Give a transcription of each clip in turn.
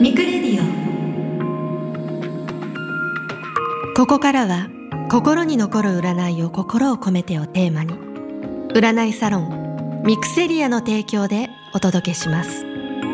ミクレディオ。ここからは心に残る占いを心を込めてをテーマに、占いサロンミクセリアの提供でお届けします。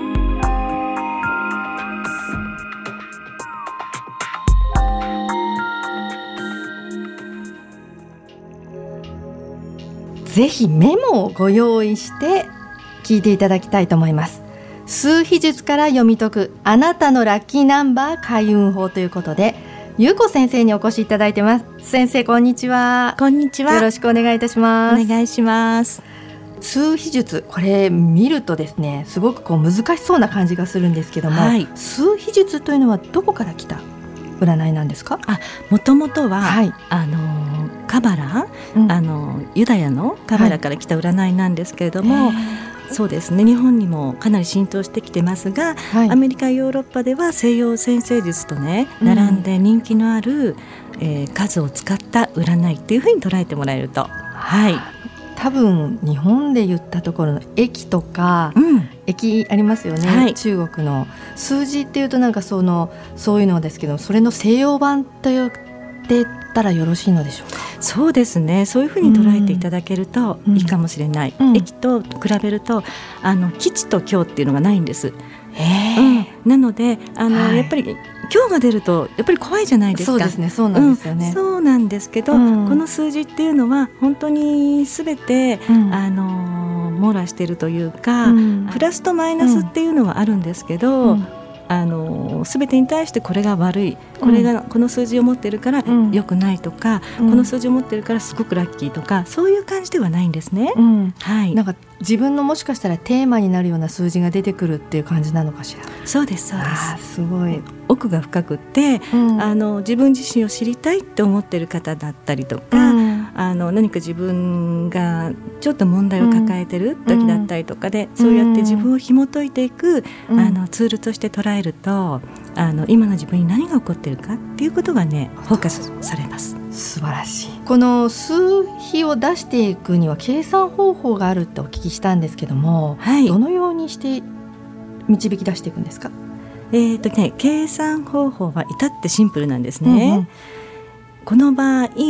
ぜひメモをご用意して聞いていただきたいと思います。数秘術から読み解くあなたのラッキーナンバー開運法ということで、ゆうこ先生にお越しいただいてます。先生、こんにちは。 こんにちは。 よろしくお願いいたします。 お願いします。 数秘術、これ見るとですね、すごく難しそうな感じがするんですけども、 はい、 数秘術というのはどこから来た占いなんですか？ もともとは、 はい、 カバラ、ユダヤのカバラから来た占いなんですけれども、そうですね、日本にもかなり浸透してきてますが、アメリカヨーロッパでは西洋占星術とね並んで人気のある、数を使った占いっていうふうに捉えてもらえると、 多分日本で言ったところの駅とか、駅ありますよね、中国の数字っていうとなんかそういうのですけど、それの西洋版と言ってたらよろしいのでしょうか？ そうですね、そういうふうに捉えていただけるといいかもしれない、駅と比べると基地と今日っていうのがないんです。なのでやっぱり今日が出るとやっぱり怖いじゃないですか。 そうですね、そうなんですよね。 そうなんですけど、この数字っていうのは本当に全て、網羅しているというか、プラスとマイナスっていうのはあるんですけど、全てに対してこれが悪い、この数字を持ってるから良くないとか、この数字を持ってるからすごくラッキーとか、そういう感じではないんですね。 なんか自分のもしかしたらテーマになるような数字が出てくるっていう感じなのかしら？ そうですそうです。 すごい奥が深くって、自分自身を知りたいって思ってる方だったりとか、何か自分がちょっと問題を抱えてる時だったりとかで、そうやって自分を紐解いていく、ツールとして捉えると、今の自分に何が起こってるかっていうことがねフォーカスされます。 素晴らしい。この数比を出していくには計算方法があるってお聞きしたんですけども、どのようにして導き出していくんですか？ 計算方法は至ってシンプルなんですね。この場合、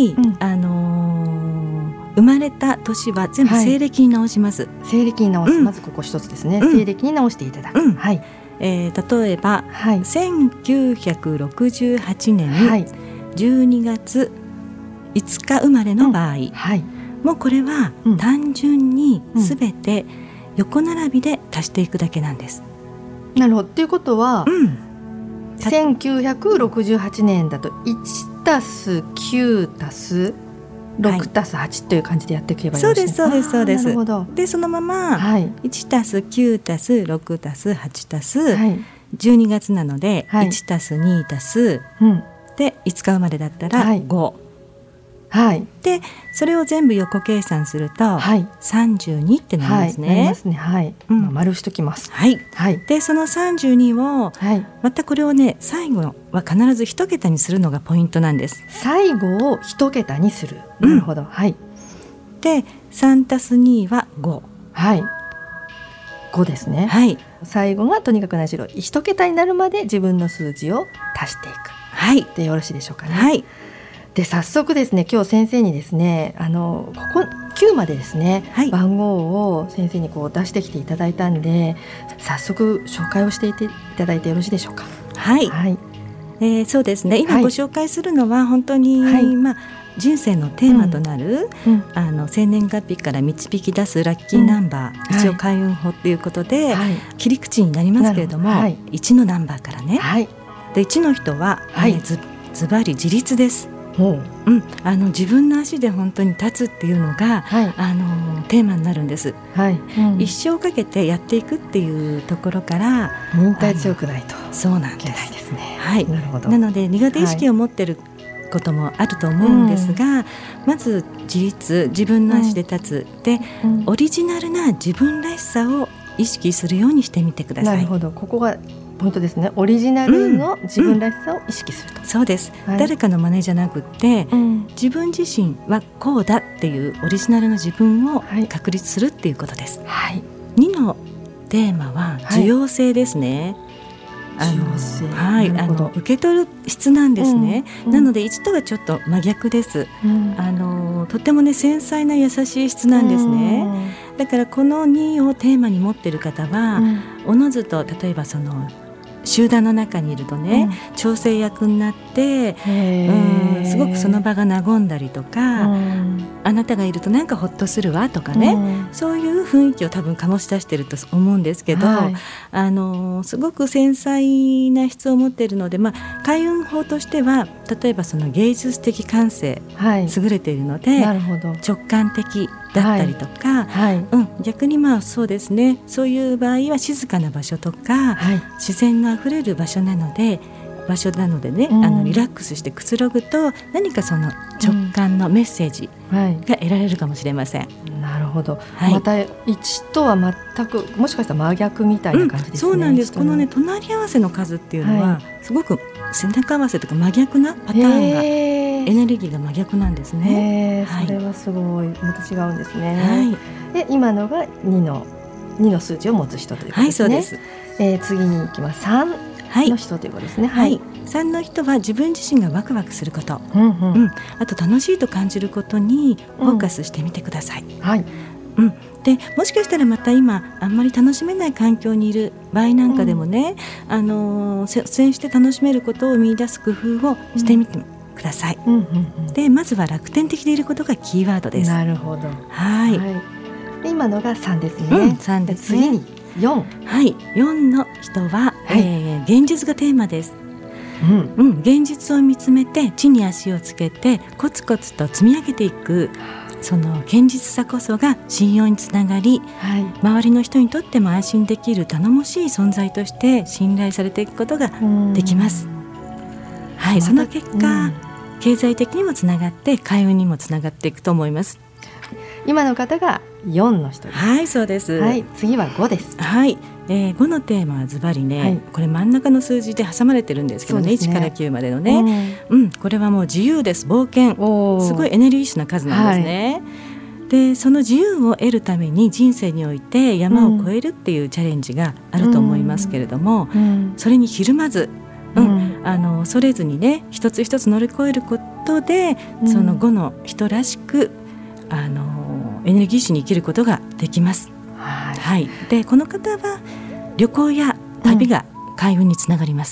生まれた年は全部西暦に直します。 西暦に直す、まずここ一つですね、西暦に直していただく。 例えば、1968年12月5日生まれの場合、もうこれは単純に全て横並びで足していくだけなんです。 なるほど。ということは、1968年だと 1+9+6+8 という感じでやっていけばよろしいですか？ そうです。 なるほど。 でそのまま、1+9+6+8+12 月なので、1+2+、で5日生まれだったら5、でそれを全部横計算すると、32ってなりますね。 なりますね。丸しときます。 でその32を、またこれをね最後は必ず1桁にするのがポイントなんです。 最後を1桁にする。なるほど。 で 3+2 は5。 5ですね。最後がとにかく何しろ1桁になるまで自分の数字を足していく。でよろしいでしょうかね。で早速ですね、今日先生にですね、ここ9までですね、番号を先生に出してきていただいたんで、早速紹介をしていただいてよろしいでしょうか？ そうですね、今ご紹介するのは本当に、人生のテーマとなる、生年月日から導き出すラッキーナンバー、一応開運法ということで、切り口になりますけれども、1のナンバーからね、で1の人は、ズバリ自立です。自分の足で本当に立つっていうのが、テーマになるんです。一生かけてやっていくっていうところから忍耐強くないと。 そうなんですね。 なるほど。なので苦手意識を持ってることもあると思うんですが、まず自立、自分の足で立つ、で、オリジナルな自分らしさを意識するようにしてみてください。 なるほど、ここがポイントですね。オリジナルの自分らしさを意識すると。 そうです、誰かの真似じゃなくって、自分自身はこうだっていうオリジナルの自分を確立するっていうことです。2のテーマは受容性ですね。 受け取る質なんですね、なので1とはちょっと真逆です、とてもね繊細な優しい質なんですね、だからこの2をテーマに持っている方は、おのずと例えばその集団の中にいるとね、調整役になって、すごくその場が和んだりとか、あなたがいるとなんかほっとするわとかね、そういう雰囲気を多分醸し出していると思うんですけど、すごく繊細な質を持っているので、開運法としては例えばその芸術的感性、優れているので直感的だったりとか、逆にそうですね、そういう場合は静かな場所とか、自然があふれる場所なのでね、リラックスしてくつろぐと何かその直感のメッセージが得られるかもしれません。 なるほど、また1とは全くもしかしたら真逆みたいな感じですね、 そうなんです。このね隣り合わせの数っていうのは、すごく背中合わせとか真逆なパターンがエネルギーが真逆なんですね。 それはすごいまた違うんですね、で今のが2の数字を持つ人ということですね。 そうです。 次に行きます。3の人ということですね。 3の人は自分自身がワクワクすること、あと楽しいと感じることにフォーカスしてみてください。でもしかしたらまた今あんまり楽しめない環境にいる場合なんかでもね、率先して楽しめることを見出す工夫をしてみてください。でまずは楽天的でいることがキーワードです。 なるほど。今のが3ですね。 3です。 次に4。 4の人は、現実がテーマです。現実を見つめて地に足をつけてコツコツと積み上げていく、その堅実さこそが信用につながり、周りの人にとっても安心できる頼もしい存在として信頼されていくことができます。その結果、経済的にもつながって開運にもつながっていくと思います。 今の方が4の人です。 そうです。 次は5です。 5のテーマはズバリね、これ真ん中の数字で挟まれてるんですけどね、1から9までのね、これはもう自由です。冒険、すごいエネルギッシュな数なんですね。でその自由を得るために人生において山を越えるっていうチャレンジがあると思いますけれども、それにひるまず、恐れずにね一つ一つ乗り越えることで、その5の人らしくエネルギッシュに生きることができます。でこの方は旅行や旅が開運につながります。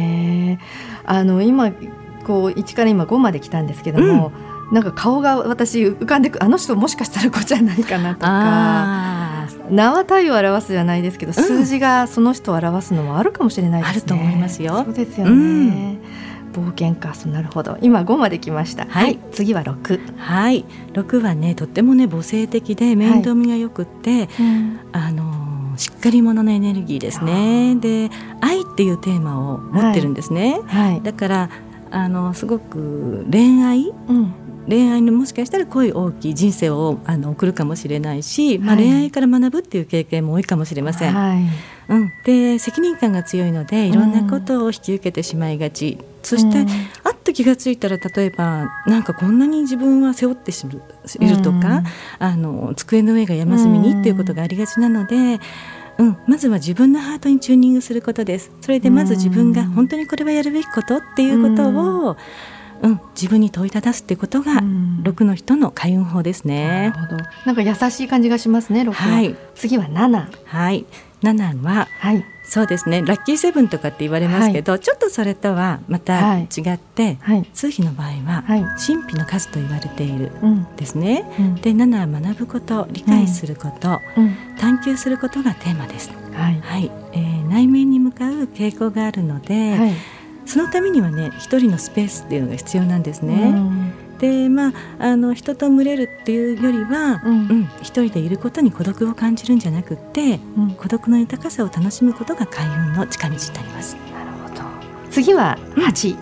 今こう1から今5まで来たんですけども、なんか顔が私浮かんでく、あの人もしかしたら5じゃないかなとか、名は体を表すじゃないですけど、数字がその人を表すのもあるかもしれないですね。 あると思いますよ。 そうですよね、冒険か。なるほど。今5まで来ました。次は6。 6はねとってもね母性的で面倒見がよくって、しっかり者のエネルギーですね。で愛っていうテーマを持ってるんですね。だからすごく恋愛にもしかしたら恋大きい人生を送るかもしれないし、恋愛から学ぶっていう経験も多いかもしれません。で責任感が強いのでいろんなことを引き受けてしまいがち、そしてあっと気がついたら、例えばなんかこんなに自分は背負っているとか、机の上が山積みにっていうことがありがちなので、まずは自分のハートにチューニングすることです。それでまず自分が本当にこれはやるべきことっていうことを自分に問いただすっていうことが6の人の開運法ですね。 なるほど。なんか優しい感じがしますね、6は。次は7。 7は、そうですね、ラッキーセブンとかって言われますけど、ちょっとそれとはまた違って、数比の場合は、神秘の数と言われているですね。で7は学ぶこと、理解すること、探求することがテーマです。内面に向かう傾向があるので、そのためにはね一人のスペースっていうのが必要なんですね。で人と群れるっていうよりは、一人でいることに孤独を感じるんじゃなくって、孤独の豊かさを楽しむことが開運の近道になります。 なるほど。次は8。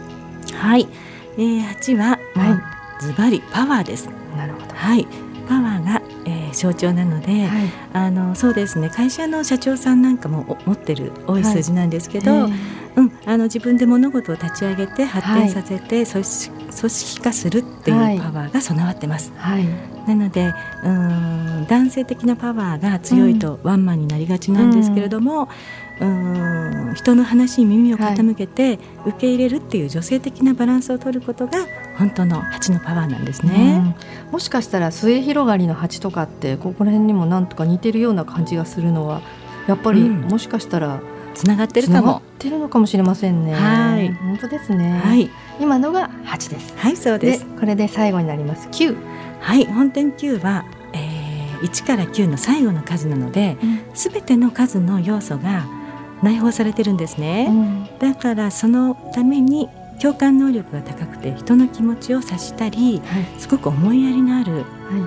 8は、ズバリパワーです。 なるほど。 パワーが、象徴なので、そうですね、会社の社長さんなんかも持ってる多い数字なんですけど、自分で物事を立ち上げて発展させて、組織化するってっていうパワーが備わってます、はい、なので男性的なパワーが強いとワンマンになりがちなんですけれども、人の話に耳を傾けて受け入れるっていう女性的なバランスを取ることが本当の8のパワーなんですね、 もしかしたら末広がりの8とかってここら辺にもなんとか似てるような感じがするのはやっぱり、もしかしたらつながってるかも、 つながってるのかもしれませんね。はい、本当ですね、はい、今のが8です。 はい、そうです。 これで最後になります9。 はい、本点9は、1から9の最後の数なので、すべての数の要素が内包されてるんですね、だからそのために共感能力が高くて人の気持ちを察したり、すごく思いやりのある、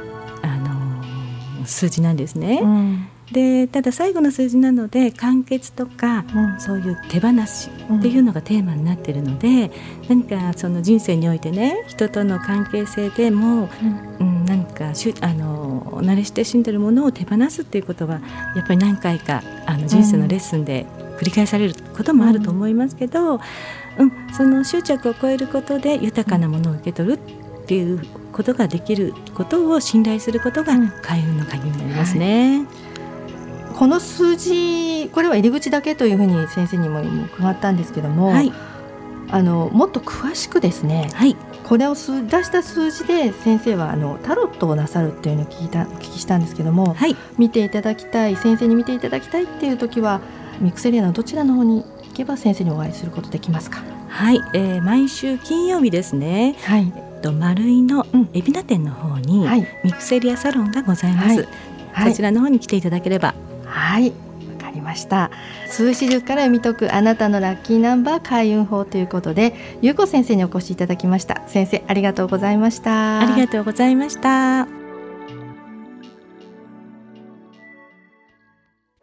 数字なんですね、でただ最後の数字なので完結とか、そういう手放しっていうのがテーマになっているので、何かその人生においてね、人との関係性でも、何か慣れ親しんでいるものを手放すっていうことはやっぱり何回か人生のレッスンで繰り返されることもあると思いますけど、その執着を超えることで豊かなものを受け取るっていうことができることを信頼することが開運の鍵になりますね、 この数字、これは入り口だけというふうに先生にも伺ったんですけども、もっと詳しくですね、これを出した数字で先生はタロットをなさるっていうのをお聞きしたんですけども、見ていただきたい、先生に見ていただきたいっていう時はミクセリアのどちらの方に行けば先生にお会いすることできますか？ はい、毎週金曜日ですね、丸井の海老名店の方にミクセリアサロンがございます、こちらの方に来ていただければ。 はい、わかりました。数字10から読み解くあなたのラッキーナンバー開運法ということで、ゆうこ先生にお越しいただきました。先生、ありがとうございました。 ありがとうございました。